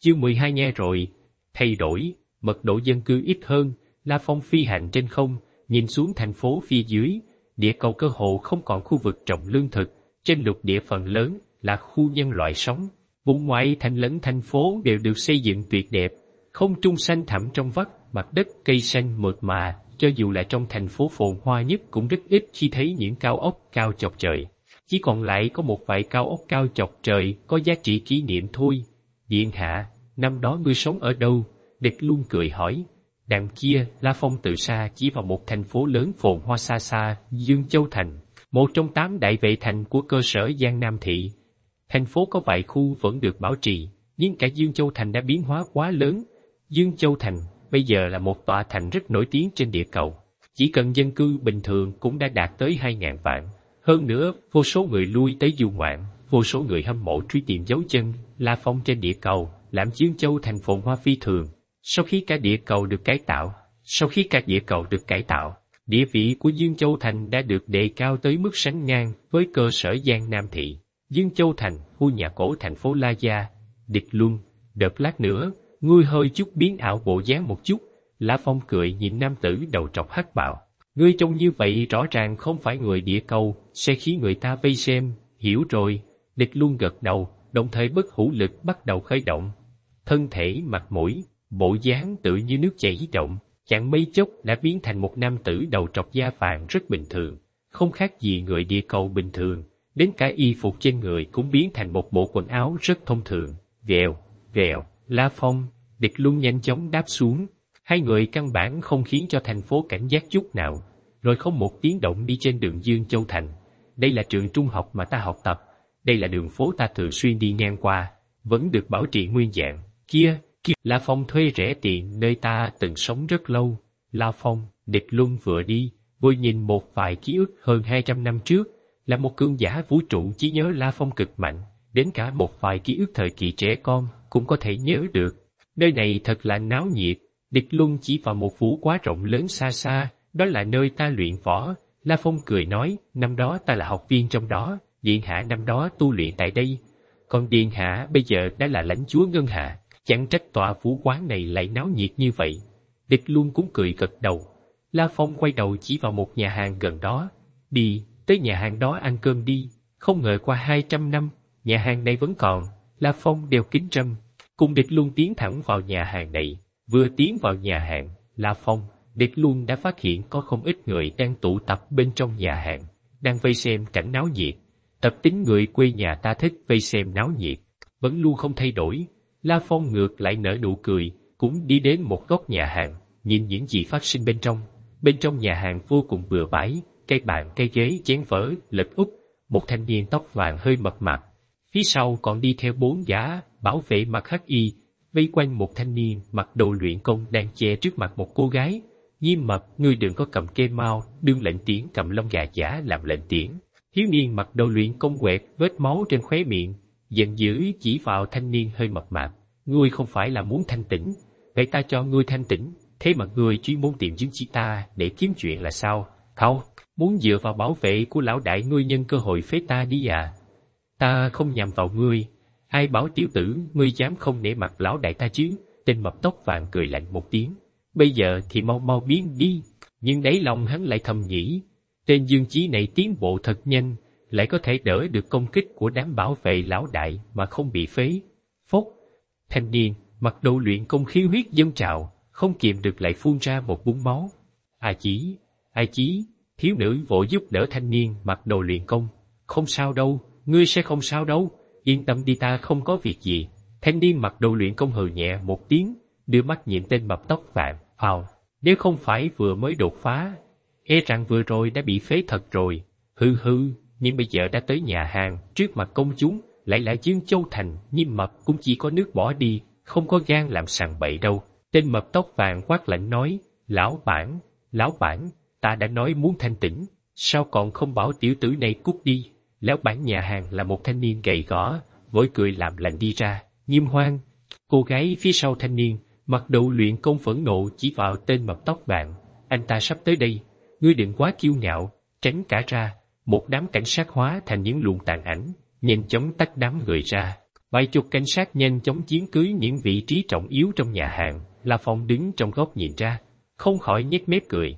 Chương 12 nghe rồi, thay đổi, mật độ dân cư ít hơn, La Phong phi hành trên không, nhìn xuống thành phố phía dưới, địa cầu cơ hồ không còn khu vực trồng lương thực, trên lục địa phần lớn là khu nhân loại sống. Vùng ngoại thành lẫn thành phố đều được xây dựng tuyệt đẹp, không trung xanh thẳm trong vắt, mặt đất cây xanh mượt mà, cho dù là trong thành phố phồn hoa nhất cũng rất ít khi thấy những cao ốc cao chọc trời. Chỉ còn lại có một vài cao ốc cao chọc trời có giá trị kỷ niệm thôi. Điện hạ, năm đó ngươi sống ở đâu? Địch Luân cười hỏi. Đằng kia, La Phong từ xa chỉ vào một thành phố lớn phồn hoa xa xa, Dương Châu Thành, một trong 8 đại vệ thành của cơ sở Giang Nam Thị. Thành phố có vài khu vẫn được bảo trì, nhưng cả Dương Châu Thành đã biến hóa quá lớn. Dương Châu Thành bây giờ là một tòa thành rất nổi tiếng trên địa cầu. Chỉ cần dân cư bình thường cũng đã đạt tới 2.000 vạn. Hơn nữa, vô số người lui tới du ngoạn, vô số người hâm mộ truy tìm dấu chân La Phong trên địa cầu, làm Dương Châu Thành phồn hoa phi thường. Sau khi cả địa cầu được cải tạo, địa vị của Dương Châu Thành đã được đề cao tới mức sánh ngang với cơ sở Giang Nam Thị. Dương Châu Thành, khu nhà cổ thành phố La Gia. Địch Luân, đợt lát nữa, ngươi hơi chút biến ảo bộ dáng một chút. La Phong cười nhìn nam tử đầu trọc hắc bào. Ngươi trông như vậy rõ ràng không phải người địa cầu, sẽ khiến người ta vây xem. Hiểu rồi. Địch Luân gật đầu, đồng thời bất hủ lực bắt đầu khởi động. Thân thể, mặt mũi, bộ dáng tự như nước chảy động, chẳng mấy chốc đã biến thành một nam tử đầu trọc da vàng rất bình thường, không khác gì người địa cầu bình thường. Đến cả y phục trên người cũng biến thành một bộ quần áo rất thông thường. Vèo, vèo, La Phong, Địch Luân nhanh chóng đáp xuống. Hai người căn bản không khiến cho thành phố cảnh giác chút nào, rồi không một tiếng động đi trên đường Dương Châu Thành. Đây là trường trung học mà ta học tập, đây là đường phố ta thường xuyên đi ngang qua, vẫn được bảo trì nguyên dạng. Kia, La Phong thuê rẻ tiền nơi ta từng sống rất lâu. La Phong, Địch Luân vừa đi, vừa nhìn một vài ký ức hơn 200 năm trước. Là một cường giả vũ trụ trí nhớ La Phong cực mạnh, đến cả một vài ký ức thời kỳ trẻ con cũng có thể nhớ được. Nơi này thật là náo nhiệt. Địch Luân chỉ vào một vũ quá rộng lớn xa xa, đó là nơi ta luyện võ. La Phong cười nói, năm đó ta là học viên trong đó, điện hạ năm đó tu luyện tại đây. Còn điện hạ bây giờ đã là lãnh chúa Ngân Hạ, chẳng trách tòa vũ quán này lại náo nhiệt như vậy. Địch Luân cũng cười gật đầu. La Phong quay đầu chỉ vào một nhà hàng gần đó. Đi, tới nhà hàng đó ăn cơm đi. Không ngờ qua 200 năm, nhà hàng này vẫn còn. La Phong đeo kính râm, cùng Địch Luân tiến thẳng vào nhà hàng này. Vừa tiến vào nhà hàng, La Phong, Địch Luân đã phát hiện có không ít người đang tụ tập bên trong nhà hàng, đang vây xem cảnh náo nhiệt. Tập tính người quê nhà ta thích vây xem náo nhiệt, vẫn luôn không thay đổi. La Phong ngược lại nở nụ cười, cũng đi đến một góc nhà hàng, nhìn những gì phát sinh bên trong. Bên trong nhà hàng vô cùng bừa bãi, cây bàn, cây ghế, chén vỡ, lật úp. Một thanh niên tóc vàng hơi mập mạp, phía sau còn đi theo 4 gã bảo vệ mặc hắc y, vây quanh một thanh niên mặc đồ luyện công đang che trước mặt một cô gái. Nghiêm Mập, ngươi đừng có cầm kê mao, đương lệnh tiễn cầm lông gà giả làm lệnh tiễn. Thiếu niên mặc đồ luyện công quẹt vết máu trên khóe miệng, giận dữ chỉ vào thanh niên hơi mập mạp. Ngươi không phải là muốn thanh tĩnh, vậy ta cho ngươi thanh tĩnh, thế mà ngươi chuyên muốn tìm chứng chỉ ta để kiếm chuyện là sao? Không, muốn dựa vào bảo vệ của lão đại ngươi nhân cơ hội phế ta đi à? Ta không nhằm vào ngươi, ai bảo tiểu tử ngươi dám không nể mặt lão đại ta chứ? Tên mập tóc vàng cười lạnh một tiếng. Bây giờ thì mau mau biến đi. Nhưng đáy lòng hắn lại thầm nghĩ, tên Dương Chí này tiến bộ thật nhanh, lại có thể đỡ được công kích của đám bảo vệ lão đại mà không bị phế. Phốc, thanh niên mặc đồ luyện công khí huyết dâng trào, không kiềm được lại phun ra một búng máu. Ai Chí, thiếu nữ vội giúp đỡ thanh niên mặc đồ luyện công. Không sao đâu, ngươi sẽ không sao đâu, yên tâm đi, ta không có việc gì. Thanh niên mặc đồ luyện công hừ nhẹ một tiếng, đưa mắt nhìn tên mập tóc vàng. Nếu không phải vừa mới đột phá, e rằng vừa rồi đã bị phế thật rồi. Hư, nhưng bây giờ đã tới nhà hàng, trước mặt công chúng, lại là Dương Châu Thành, Nghiêm Mập cũng chỉ có nước bỏ đi, không có gan làm sằng bậy đâu. Tên mập tóc vàng quát lạnh nói, lão bản, ta đã nói muốn thanh tĩnh, sao còn không bảo tiểu tử này cút đi? Lão bản nhà hàng là một thanh niên gầy gò, vội cười làm lành đi ra. Nghiêm Hoang, cô gái phía sau thanh niên mặc đồ luyện công phẫn nộ chỉ vào tên mập tóc vàng. Anh ta sắp tới đây, ngươi đừng quá kiêu ngạo, tránh cả ra. Một đám cảnh sát hóa thành những luồng tàn ảnh, nhanh chóng tách đám người ra. Vài chục cảnh sát nhanh chóng chiếm cứ những vị trí trọng yếu trong nhà hàng. La Phong đứng trong góc nhìn ra, không khỏi nhếch mép cười.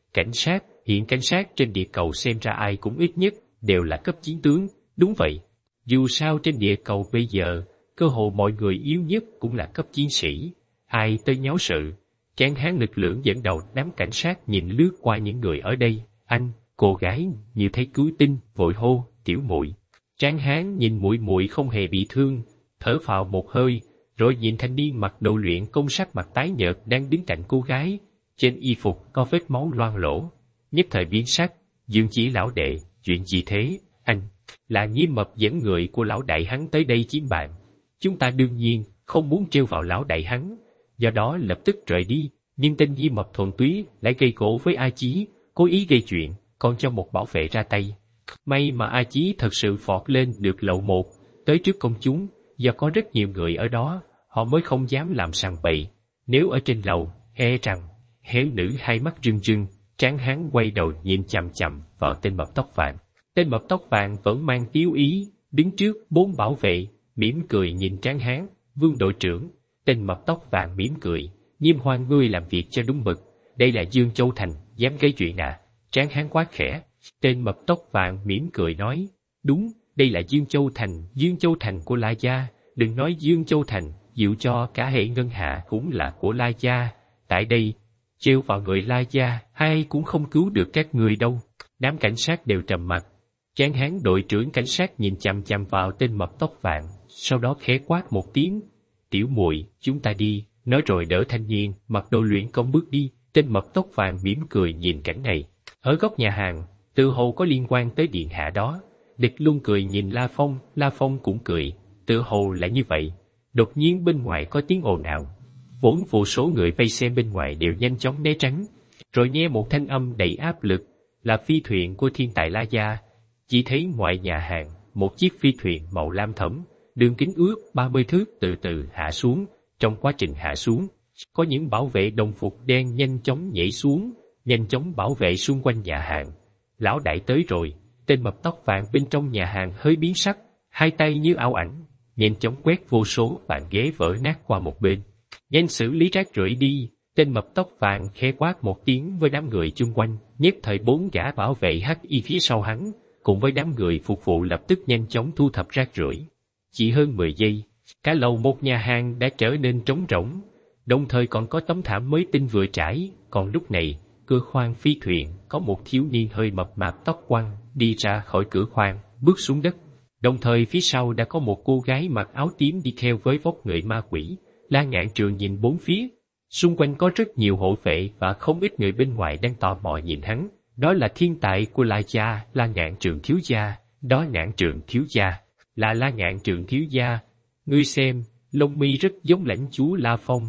Hiện cảnh sát trên địa cầu xem ra ai cũng ít nhất đều là cấp chiến tướng. Đúng vậy, dù sao trên địa cầu bây giờ, cơ hồ mọi người yếu nhất cũng là cấp chiến sĩ. Ai tới nháo sự? Tráng hán lực lượng dẫn đầu đám cảnh sát nhìn lướt qua những người ở đây. Anh, cô gái, như thấy cứu tinh, vội hô, tiểu muội. Tráng hán nhìn muội muội không hề bị thương, thở phào một hơi, rồi nhìn thanh niên mặc đồ luyện công sắc mặt tái nhợt đang đứng cạnh cô gái. Trên y phục có vết máu loang lỗ. Nhất thời biến sắc, Dương chỉ lão đệ, chuyện gì thế? Anh, là Nhiếp Mập dẫn người của lão đại hắn tới đây chiếm bạn. Chúng ta đương nhiên không muốn trêu vào lão đại hắn, do đó lập tức rời đi. Nhưng tên Nhiếp Mập thuần túy lại gây gổ với A Chí, cố ý gây chuyện, còn cho một bảo vệ ra tay. May mà A Chí thật sự phọt lên được lầu một, tới trước công chúng, do có rất nhiều người ở đó, họ mới không dám làm sằng bậy. Nếu ở trên lầu, e rằng, héo nữ hai mắt rưng rưng, tráng hán quay đầu nhìn chằm chằm vào tên mập tóc vàng. Tên mập tóc vàng vẫn mang tiếu ý, đứng trước 4 bảo vệ, mỉm cười nhìn tráng hán. Vương đội trưởng. Tên mập tóc vàng mỉm cười, Nhiêm Hoan ngươi làm việc cho đúng mực. Đây là Dương Châu Thành, dám gây chuyện à? Tráng hán quát khẽ. Tên mập tóc vàng mỉm cười nói, đúng, đây là Dương Châu Thành của La Gia. Đừng nói Dương Châu Thành, dịu cho cả hệ ngân hạ cũng là của La Gia. Tại đây, trêu vào người La Gia, ai cũng không cứu được các người đâu. Đám cảnh sát đều trầm mặt. Tráng hán đội trưởng cảnh sát nhìn chằm chằm vào tên mập tóc vàng, sau đó khẽ quát một tiếng. Tiểu muội, chúng ta đi. Nói rồi đỡ thanh niên, mặc đồ luyện công bước đi. Tên mập tóc vàng mỉm cười nhìn cảnh này. Ở góc nhà hàng, tự hồ có liên quan tới điện hạ đó. Địch Luân cười nhìn La Phong cũng cười, tự hồ là như vậy. Đột nhiên bên ngoài có tiếng ồn ào. Vốn vô số người vây xem bên ngoài đều nhanh chóng né tránh, rồi nghe một thanh âm đầy áp lực, là phi thuyền của thiên tài La Gia. Chỉ thấy ngoài nhà hàng, một chiếc phi thuyền màu lam thẫm, đường kính ước 30 thước từ từ hạ xuống. Trong quá trình hạ xuống, có những bảo vệ đồng phục đen nhanh chóng nhảy xuống, nhanh chóng bảo vệ xung quanh nhà hàng. Lão đại tới rồi. Tên mập tóc vàng bên trong nhà hàng hơi biến sắc, hai tay như ảo ảnh, nhanh chóng quét vô số bàn ghế vỡ nát qua một bên. Nhanh xử lý rác rưởi đi. Tên mập tóc vàng khẽ quát một tiếng với đám người chung quanh. Nhất thời 4 gã bảo vệ hắc y phía sau hắn, cùng với đám người phục vụ lập tức nhanh chóng thu thập rác rưởi. Chỉ hơn 10 giây, cả lầu một nhà hàng đã trở nên trống rỗng, đồng thời còn có tấm thảm mới tinh vừa trải. Còn lúc này, cửa khoang phi thuyền có một thiếu niên hơi mập mạp tóc quăn đi ra khỏi cửa khoang, bước xuống đất. Đồng thời phía sau đã có một cô gái mặc áo tím đi theo với vóc người ma quỷ. La Ngạn Trường nhìn bốn phía, xung quanh có rất nhiều hộ vệ và không ít người bên ngoài đang tò mò nhìn hắn. Đó là thiên tài của La Gia, La Ngạn Trường thiếu gia. Đó Ngạn Trường thiếu gia, là La Ngạn Trường thiếu gia. Ngươi xem, lông mi rất giống lãnh chúa La Phong.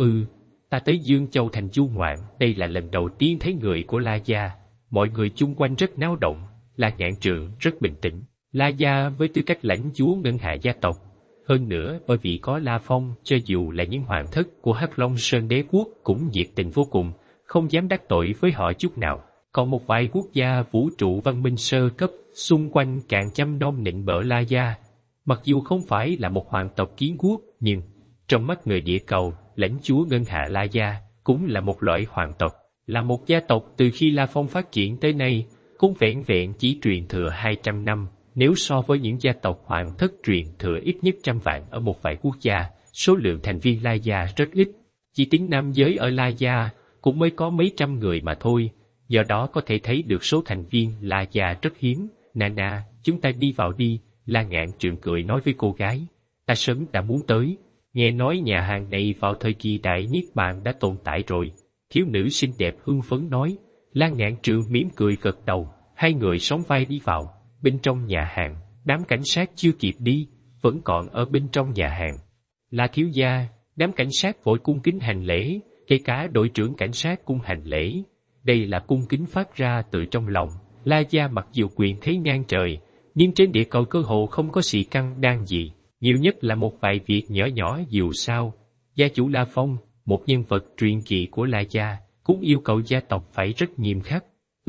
Ta tới Dương Châu Thành du ngoạn, đây là lần đầu tiên thấy người của La Gia. Mọi người chung quanh rất náo động. La Ngạn Trường rất bình tĩnh. La Gia với tư cách lãnh chúa ngân hạ gia tộc, hơn nữa bởi vì có La Phong, cho dù là những hoàng thất của Hắc Long Sơn đế quốc cũng nhiệt tình vô cùng, không dám đắc tội với họ chút nào. Còn một vài quốc gia vũ trụ văn minh sơ cấp xung quanh càng chăm nom nịnh bợ La Gia. Mặc dù không phải là một hoàng tộc kiến quốc, nhưng trong mắt người địa cầu, lãnh chúa ngân hạ La Gia cũng là một loại hoàng tộc, là một gia tộc từ khi La Phong phát triển tới nay, cũng vẹn vẹn chỉ truyền thừa 200 năm. Nếu so với những gia tộc hoàng thất truyền thừa ít nhất 100 vạn ở một vài quốc gia, số lượng thành viên La Gia rất ít. Chỉ tính nam giới ở La Gia cũng mới có mấy trăm người mà thôi, do đó có thể thấy được số thành viên La Gia rất hiếm. Nana, chúng ta đi vào đi. La Ngạn Trường cười nói với cô gái. Ta sớm đã muốn tới. Nghe nói nhà hàng này vào thời kỳ đại niết bàn đã tồn tại rồi. Thiếu nữ xinh đẹp hưng phấn nói. La Ngạn Trường mỉm cười gật đầu. Hai người sóng vai đi vào. Bên trong nhà hàng, đám cảnh sát chưa kịp đi, vẫn còn ở bên trong nhà hàng. La thiếu gia, đám cảnh sát vội cung kính hành lễ, kể cả đội trưởng cảnh sát cũng hành lễ. Đây là cung kính phát ra từ trong lòng. La Gia mặc dù quyền thế ngang trời, nhưng trên địa cầu cơ hồ không có xì căng đan gì, nhiều nhất là một vài việc nhỏ nhỏ. Dù sao, gia chủ La Phong, một nhân vật truyền kỳ của La Gia, cũng yêu cầu gia tộc phải rất nghiêm khắc.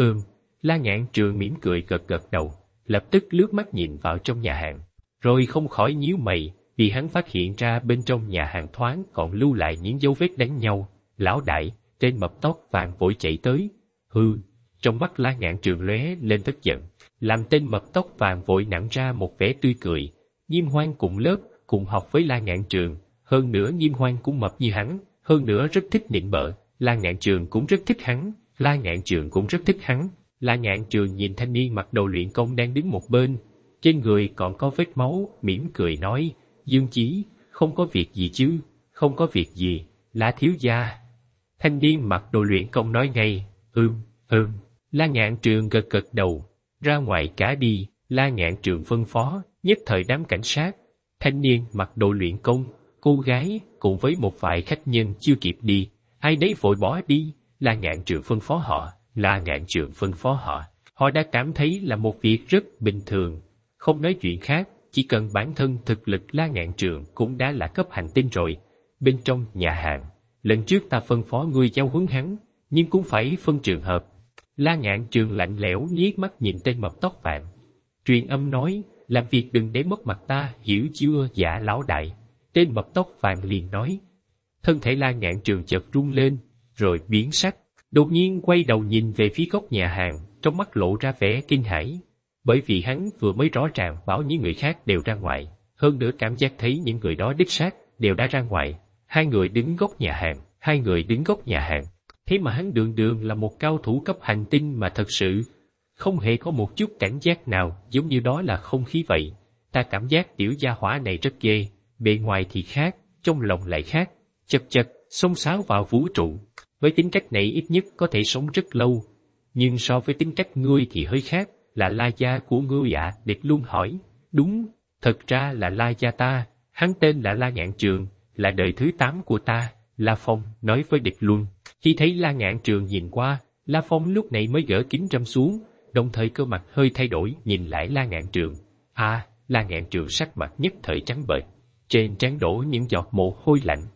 La Ngạn Trường mỉm cười gật gật đầu, lập tức lướt mắt nhìn vào trong nhà hàng, rồi không khỏi nhíu mày. vì hắn phát hiện ra bên trong nhà hàng thoáng còn lưu lại những dấu vết đánh nhau. Lão đại, tên mập tóc vàng vội chạy tới. Hừ, trong mắt La Ngạn Trường lóe lên tức giận, làm tên mập tóc vàng vội nặn ra một vẻ tươi cười. Nghiêm Hoan cùng lớp, cùng học với La Ngạn Trường, hơn nữa Nghiêm Hoan cũng mập như hắn, hơn nữa rất thích nịnh bợ. La Ngạn Trường cũng rất thích hắn, La Ngạn Trường cũng rất thích hắn. La Ngạn Trường nhìn thanh niên mặc đồ luyện công đang đứng một bên, trên người còn có vết máu, mỉm cười nói, Dương Chí, không có việc gì chứ, không có việc gì, La thiếu gia. Thanh niên mặc đồ luyện công nói ngay, La Ngạn Trường gật gật đầu, ra ngoài cả đi. La Ngạn Trường phân phó, nhất thời đám cảnh sát, thanh niên mặc đồ luyện công, cô gái cùng với một vài khách nhân chưa kịp đi, ai nấy vội bỏ đi. La Ngạn Trường phân phó họ, La Ngạn Trường phân phó họ, họ đã cảm thấy là một việc rất bình thường, không nói chuyện khác, chỉ cần bản thân thực lực La Ngạn Trường cũng đã là cấp hành tinh rồi. Bên trong nhà hàng, lần trước ta phân phó ngươi giáo huấn hắn, nhưng cũng phải phân trường hợp. La Ngạn Trường lạnh lẽo liếc mắt nhìn tên mập tóc vàng. Truyền âm nói, làm việc đừng để mất mặt ta, hiểu chưa dạ lão đại. Tên mập tóc vàng liền nói. Thân thể La Ngạn Trường chợt rung lên, rồi biến sắc, đột nhiên quay đầu nhìn về phía góc nhà hàng, trong mắt lộ ra vẻ kinh hãi. Bởi vì hắn vừa mới rõ ràng bảo những người khác đều ra ngoài, hơn nữa cảm giác thấy những người đó đích xác đều đã ra ngoài. Hai người đứng góc nhà hàng, thế mà hắn đường đường là một cao thủ cấp hành tinh mà thật sự không hề có một chút cảnh giác nào, giống như đó là không khí vậy. Ta cảm giác tiểu gia hỏa này rất ghê, bề ngoài thì khác, trong lòng lại khác, chật chật, xông xáo vào vũ trụ. Với tính cách này ít nhất có thể sống rất lâu, nhưng so với tính cách ngươi thì hơi khác. Là La gia của ngươi ạ? Địch Luân hỏi. Đúng, thật ra là La gia ta, hắn tên là La Ngạn Trường, là đời thứ 8 của ta, La Phong nói với Địch Luân. Khi thấy La Ngạn Trường nhìn qua, La Phong lúc này mới gỡ kính râm xuống, đồng thời cơ mặt hơi thay đổi nhìn lại La Ngạn Trường. La Ngạn Trường sắc mặt nhất thời trắng bệch, trên trán đổ những giọt mồ hôi lạnh.